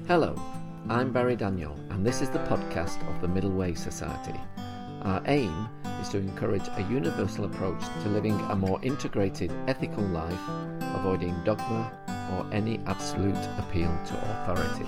Hello, I'm Barry Daniel, and this is the podcast of the Middle Way Society. Our aim is to encourage a universal approach to living a more integrated, ethical life, avoiding dogma or any absolute appeal to authority.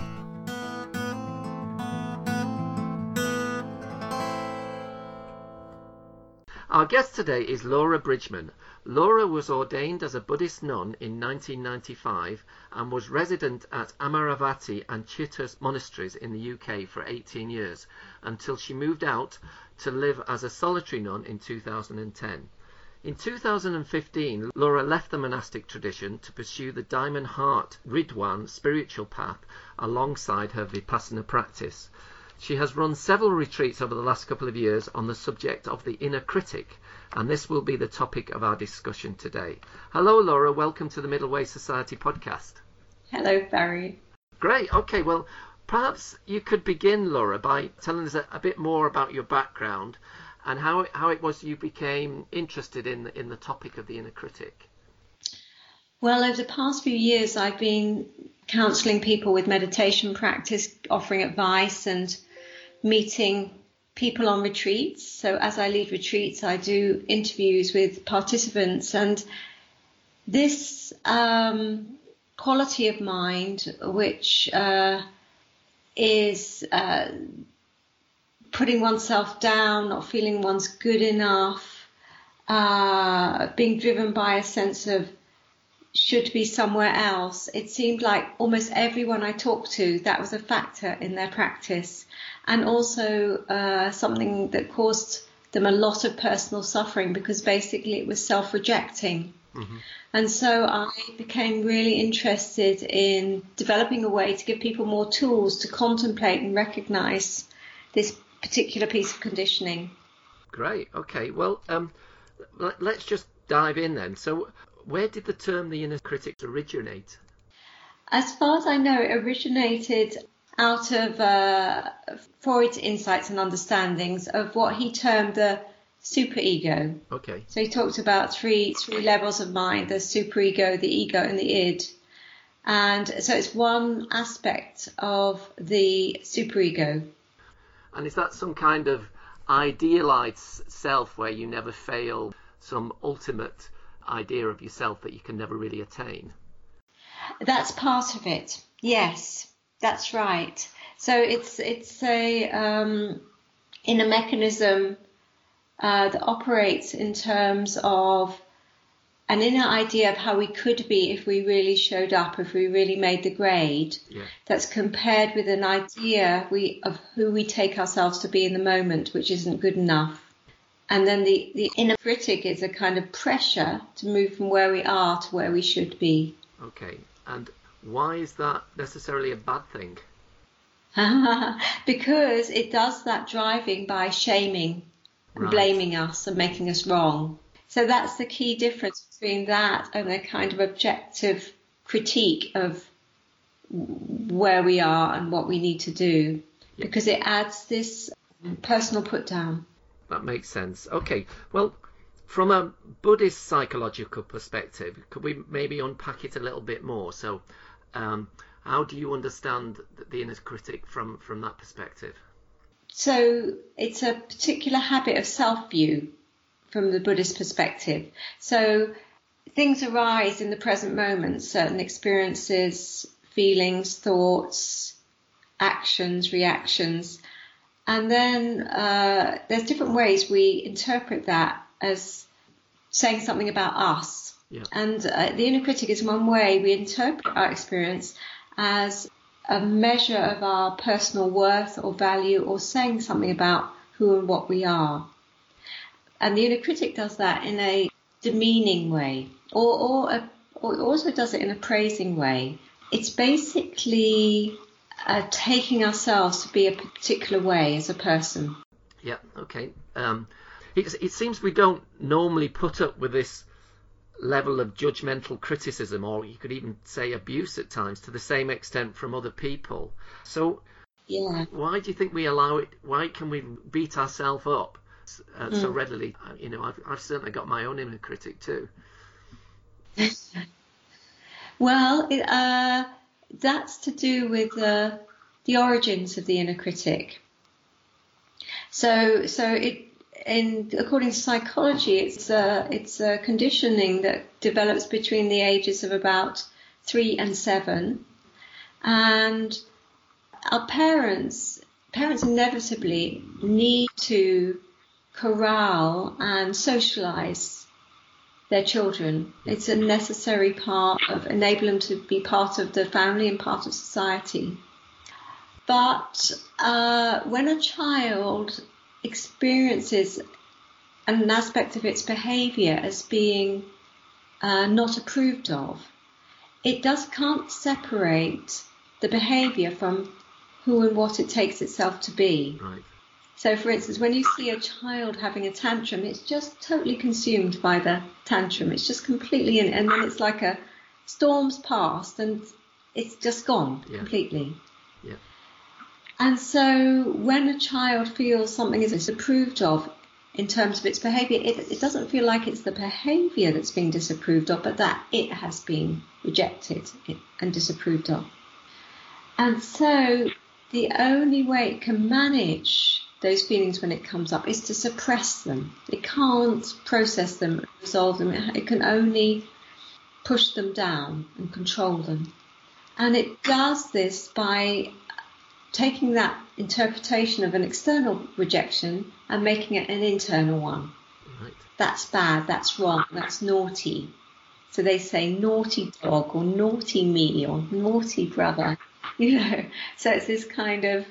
Our guest today is Laura Bridgman. Laura was ordained as a Buddhist nun in 1995 and was resident at Amaravati and Chithurst monasteries in the UK for 18 years until she moved out to live as a solitary nun in 2010. In 2015, Laura left the monastic tradition to pursue the Diamond Heart Ridwan spiritual path alongside her Vipassana practice. She has run several retreats over the last couple of years on the subject of the inner critic, and this will be the topic of our discussion today. Hello, Laura. Welcome to the Middle Way Society podcast. Hello, Barry. Great. Okay, well, perhaps you could begin, Laura, by telling us a bit more about your background and how it was you became interested in the topic of the inner critic. Well, over the past few years, I've been counselling people with meditation practice, offering advice and meeting people on retreats. So as I lead retreats, I do interviews with participants, and this quality of mind, which is putting oneself down, not feeling one's good enough, being driven by a sense of should be somewhere else. It seemed like almost everyone I talked to, that was a factor in their practice, and also something that caused them a lot of personal suffering because basically it was self-rejecting. Mm-hmm. And so I became really interested in developing a way to give people more tools to contemplate and recognize this particular piece of conditioning. Great. Okay. Well, let's just dive in then. So where did the term the inner critic originate? As far as I know, it originated out of Freud's insights and understandings of what he termed the superego. Okay. So he talked about three levels of mind: the superego, the ego, and the id. And so it's one aspect of the superego. And is that some kind of idealized self where you never fail, some ultimate idea of yourself that you can never really attain? That's part of it. Yes, that's right. So it's a inner mechanism that operates in terms of an inner idea of how we could be if we really showed up, if we really made the grade. Yeah. That's compared with an idea of who we take ourselves to be in the moment, which isn't good enough. And then the inner critic is a kind of pressure to move from where we are to where we should be. Okay. And why is that necessarily a bad thing? Because it does that driving by shaming, right, blaming us and making us wrong. So that's the key difference between that and a kind of objective critique of where we are and what we need to do, because it adds this personal put down. That makes sense. Okay, well, from a Buddhist psychological perspective, could we maybe unpack it a little bit more? So how do you understand the inner critic from that perspective? So it's a particular habit of self-view from the Buddhist perspective. So things arise in the present moment, certain experiences, feelings, thoughts, actions, reactions. And then there's different ways we interpret that as saying something about us. Yeah. And the inner critic is one way we interpret our experience as a measure of our personal worth or value, or saying something about who and what we are. And the inner critic does that in a demeaning way, or also does it in a praising way. It's basically taking ourselves to be a particular way as a person. Yeah, okay. It seems we don't normally put up with this level of judgmental criticism, or you could even say abuse at times, to the same extent from other people. So why do you think we allow it? Why can we beat ourselves up so readily? You know, I've certainly got my own inner critic too. Well, that's to do with the origins of the inner critic. So according to psychology, it's a conditioning that develops between the ages of about 3 and 7, and our parents inevitably need to corral and socialize their children. It's a necessary part of enable them to be part of the family and part of society. But when a child experiences an aspect of its behaviour as being not approved of, it can't separate the behaviour from who and what it takes itself to be. Right. So, for instance, when you see a child having a tantrum, it's just totally consumed by the tantrum. It's just completely in, and then it's like a storm's past and it's just gone completely. Yeah. And so when a child feels something is disapproved of in terms of its behaviour, it doesn't feel like it's the behaviour that's being disapproved of, but that it has been rejected and disapproved of. And so the only way it can manage those feelings when it comes up is to suppress them. It can't process them, resolve them. It can only push them down and control them. And it does this by taking that interpretation of an external rejection and making it an internal one. Right. That's bad, that's wrong, that's naughty. So they say naughty dog or naughty me or naughty brother, So it's this kind of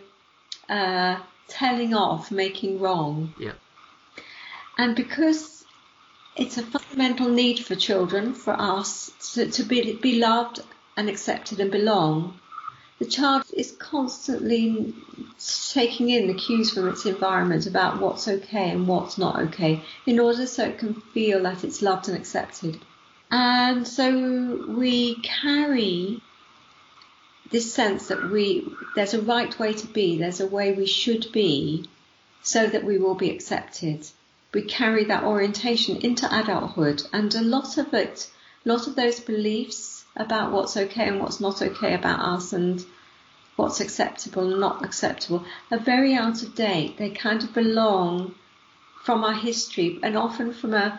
telling off, making wrong. Yeah. And because it's a fundamental need for children, for us, to be loved and accepted and belong, the child is constantly taking in the cues from its environment about what's okay and what's not okay, in order so it can feel that it's loved and accepted. And so we carry this sense that there's a right way to be, there's a way we should be, so that we will be accepted. We carry that orientation into adulthood, and a lot of those beliefs about what's okay and what's not okay about us and what's acceptable and not acceptable are very out of date. They kind of belong from our history and often from a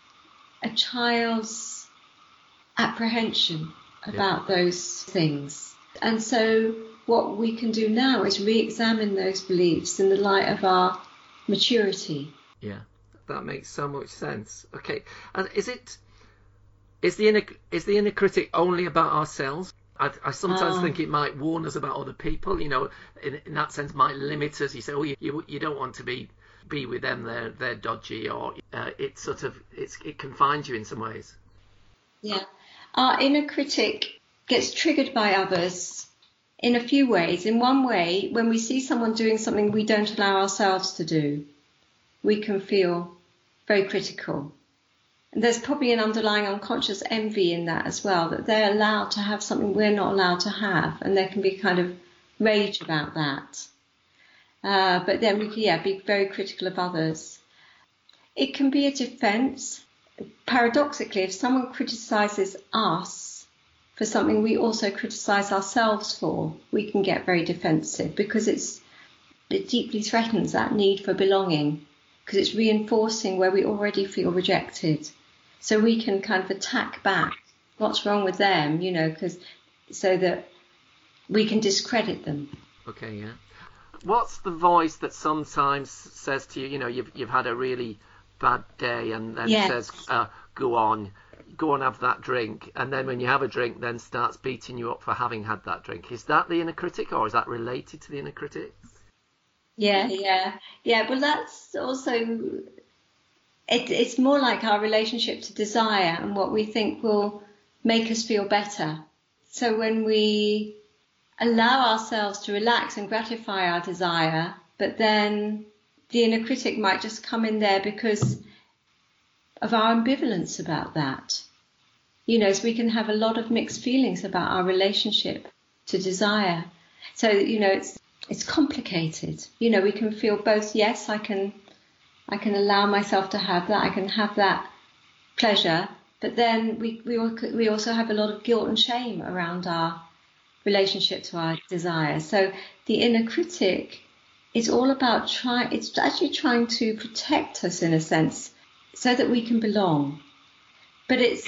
child's apprehension about those things. And so what we can do now is re-examine those beliefs in the light of our maturity. Yeah, that makes so much sense. Okay, and is the inner critic only about ourselves? I sometimes think it might warn us about other people. In that sense, might limit us. You say, oh, you don't want to be with them. They're dodgy, or it confines you in some ways. Yeah, our inner critic gets triggered by others in a few ways. In one way, when we see someone doing something we don't allow ourselves to do, we can feel very critical. And there's probably an underlying unconscious envy in that as well, that they're allowed to have something we're not allowed to have, and there can be kind of rage about that. But then we can, be very critical of others. It can be a defense. Paradoxically, if someone criticizes us for something we also criticize ourselves for, we can get very defensive because it deeply threatens that need for belonging, because it's reinforcing where we already feel rejected. So we can kind of attack back what's wrong with them, so that we can discredit them. Okay, yeah. What's the voice that sometimes says to you, you've had a really bad day, and then says, go on, have that drink, and then when you have a drink, then starts beating you up for having had that drink? Is that the inner critic, or is that related to the inner critic? Yeah. Well, that's also, it's more like our relationship to desire and what we think will make us feel better. So when we allow ourselves to relax and gratify our desire, but then the inner critic might just come in there because of our ambivalence about that. So we can have a lot of mixed feelings about our relationship to desire. So, it's complicated. We can feel both, yes, I can allow myself to have that, I can have that pleasure, but then we also have a lot of guilt and shame around our relationship to our desire. So the inner critic is all about it's actually trying to protect us in a sense so that we can belong. But it's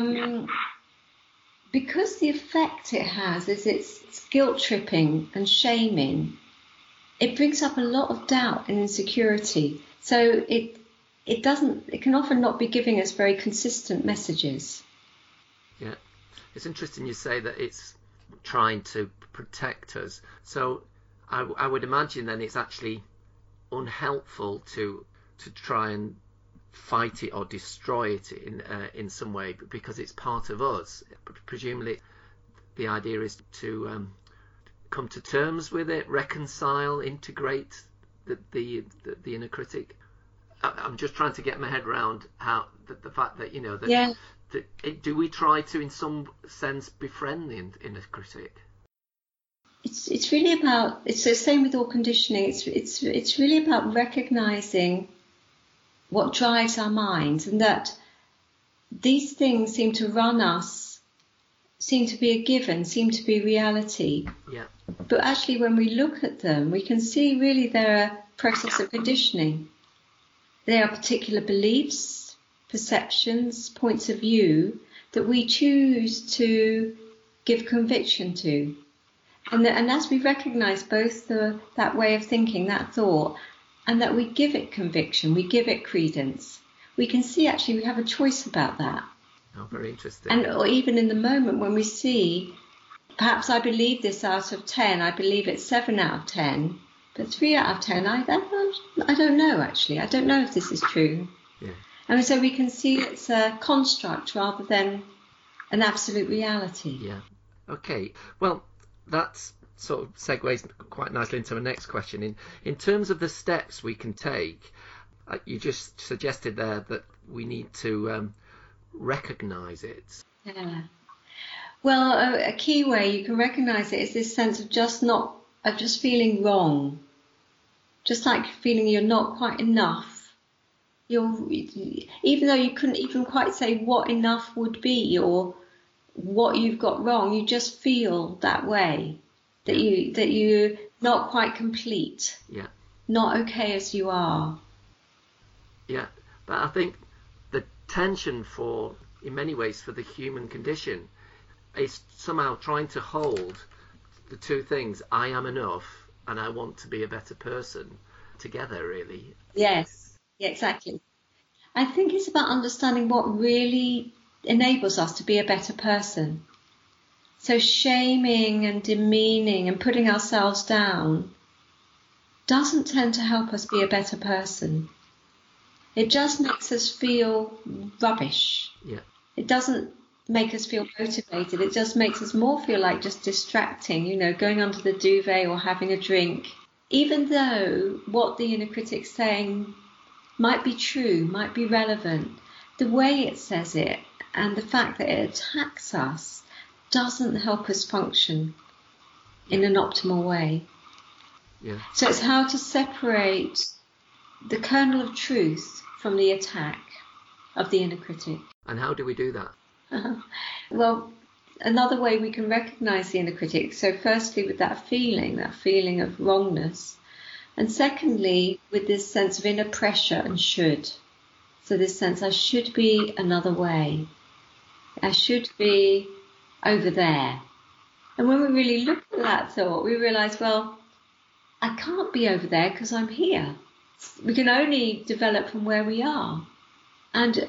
because the effect it has is it's guilt tripping and shaming. It brings up a lot of doubt and insecurity. So it can often not be giving us very consistent messages. Yeah, it's interesting you say that it's trying to protect us. So I would imagine then it's actually unhelpful to try and fight it or destroy it in some way, because it's part of us. Presumably the idea is to come to terms with it, reconcile, integrate the inner critic. I'm just trying to get my head around how the fact that do we try to in some sense befriend the inner critic? It's really about, it's the same with all conditioning. It's really about recognizing what drives our minds, and that these things seem to run us, seem to be a given, seem to be reality. Yeah. But actually, when we look at them, we can see really they're a process of conditioning. They are particular beliefs, perceptions, points of view that we choose to give conviction to. And as we recognise both that way of thinking, that thought, and that we give it conviction, we give it credence, we can see actually we have a choice about that. Oh, very interesting. And or even in the moment when we see, perhaps I believe this out of 10, I believe it's 7 out of 10, but 3 out of 10, I don't know actually. I don't know if this is true. Yeah. And so we can see it's a construct rather than an absolute reality. Yeah. Okay. Well, that sort of segues quite nicely into my next question. In terms of the steps we can take, you just suggested there that we need to recognise it. Yeah. Well, a key way you can recognise it is this sense of just feeling wrong, just like feeling you're not quite enough. Even though you couldn't even quite say what enough would be or what you've got wrong, you just feel that way, that you're not quite complete, not okay as you are. Yeah, but I think the tension in many ways for the human condition is somehow trying to hold the two things, I am enough and I want to be a better person, together, really. Yes, yeah, exactly. I think it's about understanding what really enables us to be a better person. So shaming and demeaning and putting ourselves down doesn't tend to help us be a better person. It just makes us feel rubbish. Yeah. It doesn't make us feel motivated. It just makes us more feel like just distracting, going under the duvet or having a drink. Even though what the inner critic's saying might be true, might be relevant, the way it says it and the fact that it attacks us doesn't help us function in an optimal way. Yeah. So it's how to separate the kernel of truth from the attack of the inner critic. And how do we do that? Well, another way we can recognise the inner critic, so firstly with that feeling of wrongness, and secondly with this sense of inner pressure and should. So this sense, I should be another way. I should be over there. And when we really look at that thought, we realise, well, I can't be over there because I'm here. We can only develop from where we are. And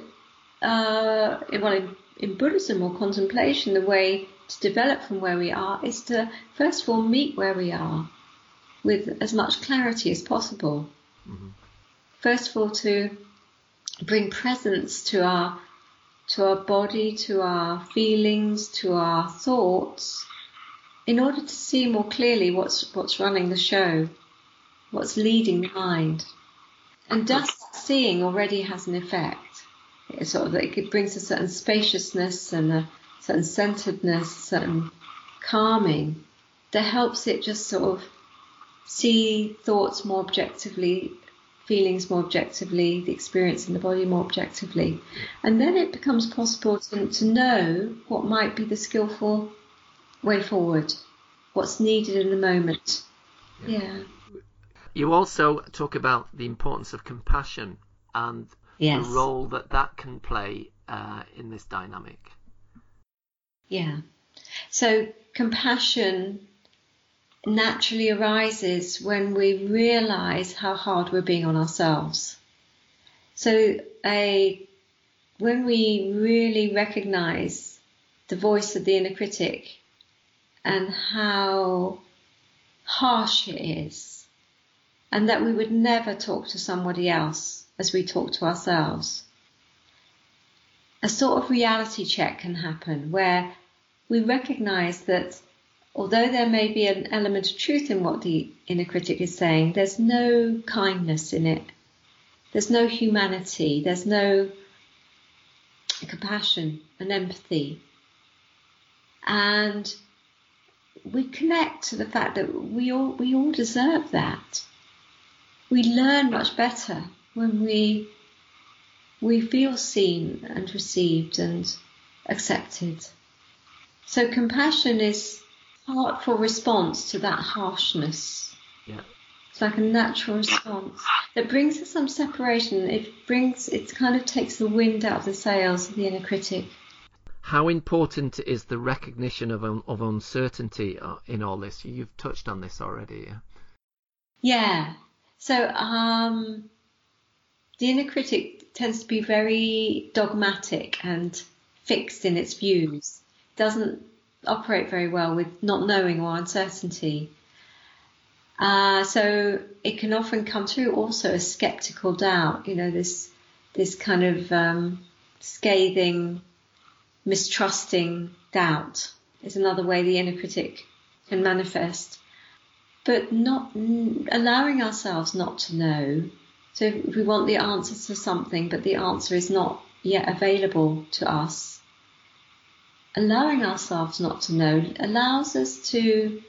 in Buddhism or contemplation, the way to develop from where we are is to first of all meet where we are with as much clarity as possible. Mm-hmm. First of all, to bring presence to our body, to our feelings, to our thoughts, in order to see more clearly what's running the show, what's leading the mind. And just that seeing already has an effect. It brings a certain spaciousness and a certain centeredness, certain calming that helps it just sort of see thoughts more objectively, feelings more objectively, the experience in the body more objectively. And then it becomes possible to know what might be the skillful way forward. what's needed in the moment. Yeah. You also talk about the importance of compassion and Yes. the role that can play in this dynamic. Yeah. So compassion naturally arises when we realise how hard we're being on ourselves. So when we really recognise the voice of the inner critic and how harsh it is, and that we would never talk to somebody else as we talk to ourselves, a sort of reality check can happen where we recognise that although there may be an element of truth in what the inner critic is saying, there's no kindness in it. There's no humanity. There's no compassion and empathy. And we connect to the fact that we all deserve that. We learn much better when we feel seen and received and accepted. So compassion is a heartful response to that harshness. Yeah. It's like a natural response that brings us some separation. It kind of takes the wind out of the sails of the inner critic. How important is the recognition of uncertainty in all this? You've touched on this already. Yeah. So the inner critic tends to be very dogmatic and fixed in its views. It doesn't operate very well with not knowing or uncertainty. So it can often come through also as skeptical doubt. This kind of scathing, mistrusting doubt is another way the inner critic can manifest. But not allowing ourselves not to know. So if we want the answer to something, but the answer is not yet available to us, allowing ourselves not to know allows us to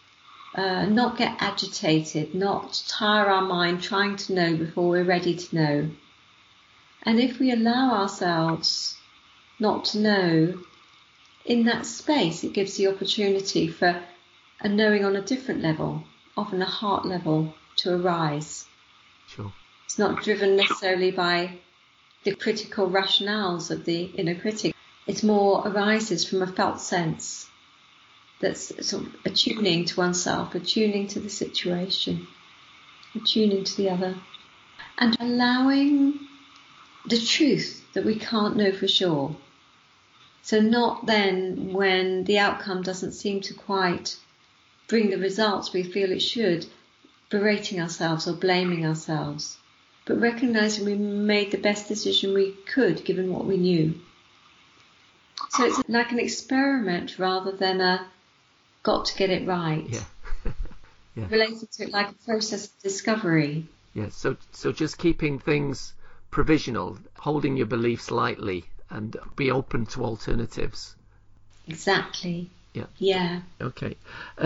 not get agitated, not tire our mind trying to know before we're ready to know. And if we allow ourselves not to know, in that space it gives the opportunity for a knowing on a different level, often a heart level, to arise. Sure. It's not driven necessarily by the critical rationales of the inner critic. It more arises from a felt sense that's sort of attuning to oneself, attuning to the situation, attuning to the other, and allowing the truth that we can't know for sure. So not then when the outcome doesn't seem to quite bring the results we feel it should, berating ourselves or blaming ourselves, but recognising we made the best decision we could given what we knew. So it's like an experiment rather than a got to get it right. Yeah. Yeah. Related to it like a process of discovery. Yeah. So just keeping things provisional, holding your beliefs lightly, and be open to alternatives. Exactly. Yeah. Yeah. Okay.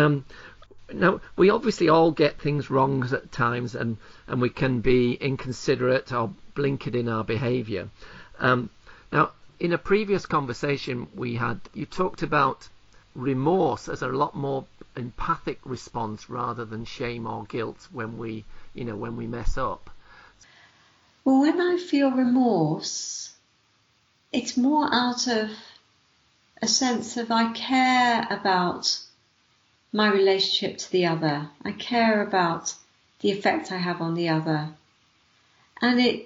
Now, we obviously all get things wrong at times, and we can be inconsiderate or blinkered in our behaviour. Now, in a previous conversation we had, you talked about remorse as a lot more empathic response rather than shame or guilt when we mess up. Well, when I feel remorse, it's more out of a sense of I care about my relationship to the other. I care about the effect I have on the other. And it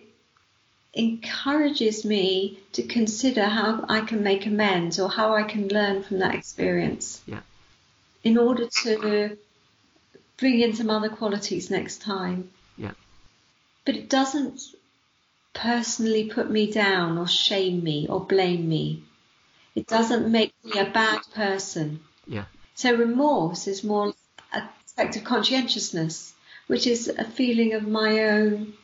encourages me to consider how I can make amends or how I can learn from that experience. Yeah. In order to bring in some other qualities next time. Yeah. But it doesn't personally put me down or shame me or blame me. It doesn't make me a bad person. Yeah. So remorse is more an aspect of conscientiousness, which is a feeling of my own,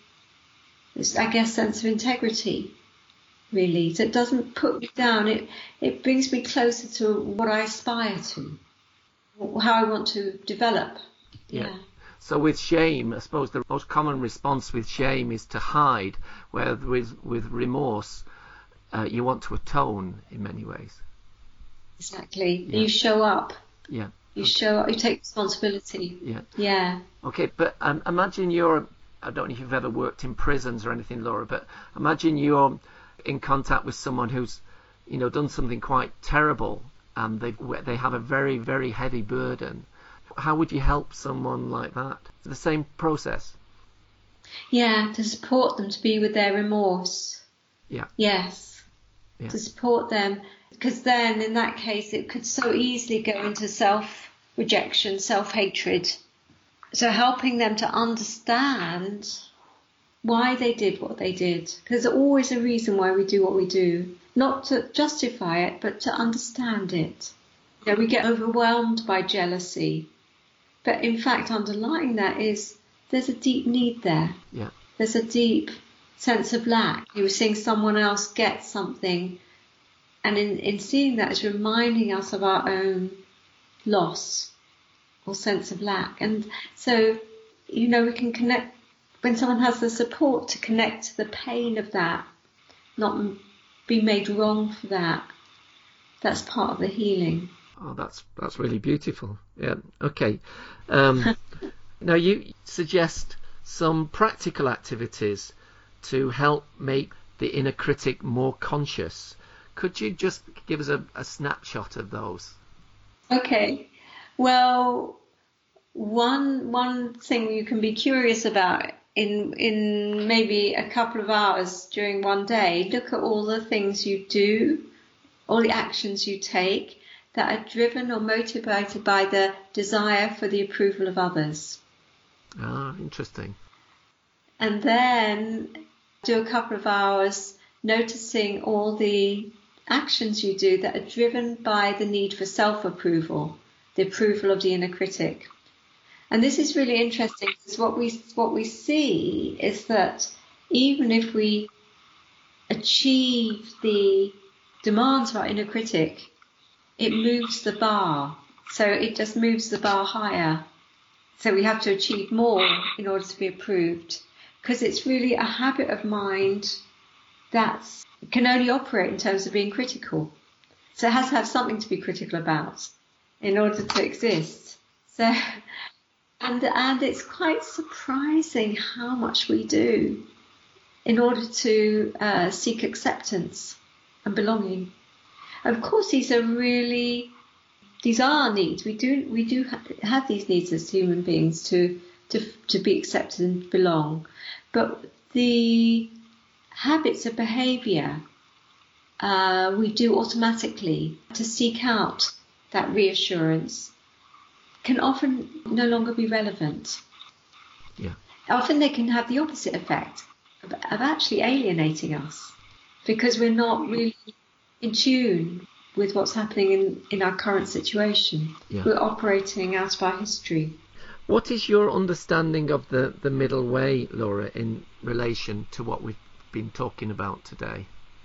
I guess, sense of integrity, really. So it doesn't put me down. It brings me closer to what I aspire to, how I want to develop. Yeah. So with shame, I suppose the most common response with shame is to hide, whereas with remorse, you want to atone in many ways. Exactly. Yeah. You show up. Yeah. You take responsibility. Yeah. Yeah. Okay, but imagine I don't know if you've ever worked in prisons or anything, Laura, but imagine you're in contact with someone who's, done something quite terrible, and they have a very, very heavy burden. How would you help someone like that? The same process. Yeah, to support them to be with their remorse. Yeah. Yes. Yeah. To support them, because then in that case it could so easily go into self-rejection, self-hatred. So helping them to understand why they did what they did. There's always a reason why we do what we do. Not to justify it, but to understand it. We get overwhelmed by jealousy. But in fact, underlying that is there's a deep need there. Yeah. There's a deep sense of lack. You were seeing someone else get something. And in seeing that, it's reminding us of our own loss or sense of lack. And so, we can connect, when someone has the support to connect to the pain of that, not be made wrong for that, that's part of the healing. Oh, that's really beautiful. Yeah. Okay. Now you suggest some practical activities to help make the inner critic more conscious. Could you just give us a snapshot of those? Okay. Well, one thing you can be curious about in maybe a couple of hours during one day, look at all the things you do, all the actions you take that are driven or motivated by the desire for the approval of others. Ah, interesting. And then do a couple of hours noticing all the actions you do that are driven by the need for self-approval, the approval of the inner critic. And this is really interesting because what we see is that even if we achieve the demands of our inner critic, it moves the bar. So it just moves the bar higher. So we have to achieve more in order to be approved, because it's really a habit of mind that can only operate in terms of being critical. So it has to have something to be critical about in order to exist. So, and it's quite surprising how much we do in order to seek acceptance and belonging. Of course, these are our needs. We do have these needs as human beings to be accepted and belong. But the habits of behaviour we do automatically to seek out that reassurance can often no longer be relevant. Yeah. Often they can have the opposite effect of actually alienating us, because we're not really in tune with what's happening in our current situation. Yeah. We're operating out of our history. What is your understanding of the middle way, Laura, in relation to what we've been talking about today?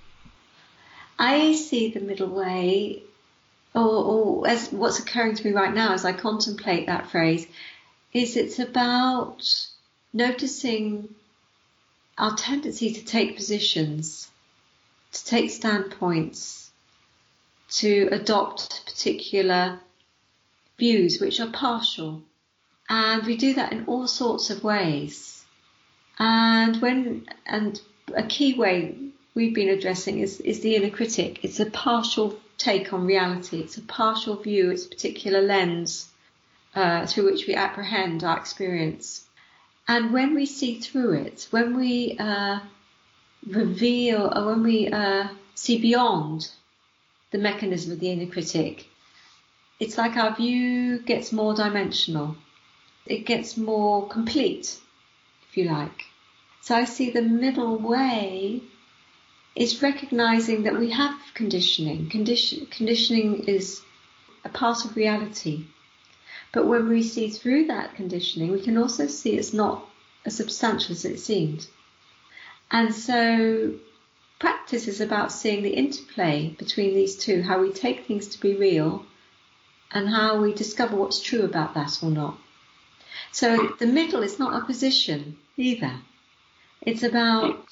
I see the middle way, or as what's occurring to me right now as I contemplate that phrase, is it's about noticing our tendency to take positions, to take standpoints, to adopt particular views which are partial. And we do that in all sorts of ways. And a key way we've been addressing is the inner critic. It's a partial take on reality. It's a partial view. It's a particular lens through which we apprehend our experience. And when we see through it, when we reveal, or when we see beyond the mechanism of the inner critic, it's like our view gets more dimensional. It gets more complete, if you like. So I see the middle way is recognizing that we have conditioning. Conditioning is a part of reality. But when we see through that conditioning, we can also see it's not as substantial as it seemed. And so practice is about seeing the interplay between these two, how we take things to be real and how we discover what's true about that or not. So the middle is not a position either. It's about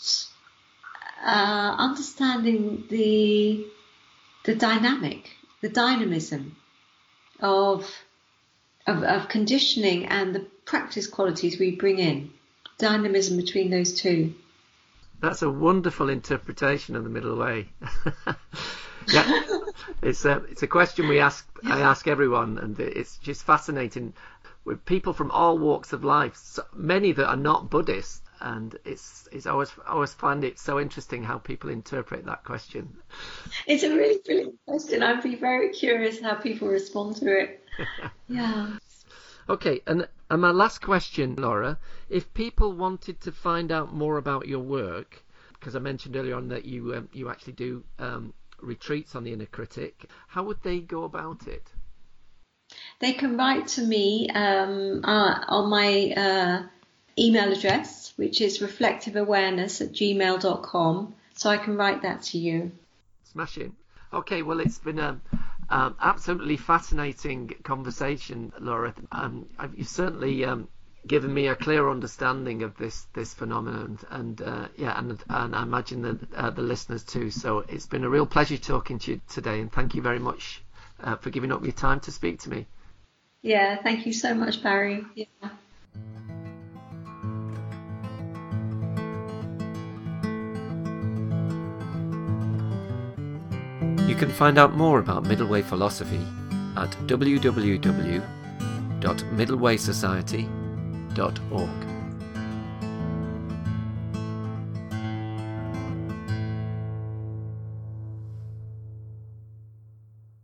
understanding the dynamism of of conditioning and the practice qualities we bring in, dynamism between those two. That's a wonderful interpretation of the middle way. Yeah, it's a question I ask everyone, and it's just fascinating with people from all walks of life, so many that are not Buddhist, and it's always find it so interesting how people interpret that question. It's a really brilliant question. I'd be very curious how people respond to it. Yeah. Okay, and my last question, Laura, if people wanted to find out more about your work, because I mentioned earlier on that you actually do retreats on the inner critic, how would they go about it? They can write to me on my email address, which is reflectiveawareness@gmail.com. So I can write that to you. Smashing. Okay, well, it's been an absolutely fascinating conversation, Laura. You've certainly given me a clear understanding of this phenomenon, and I imagine that the listeners too. So it's been a real pleasure talking to you today, and thank you very much for giving up your time to speak to me. Yeah, thank you so much, Barry. Yeah. You can find out more about Middle Way philosophy at www.middlewaysociety.org.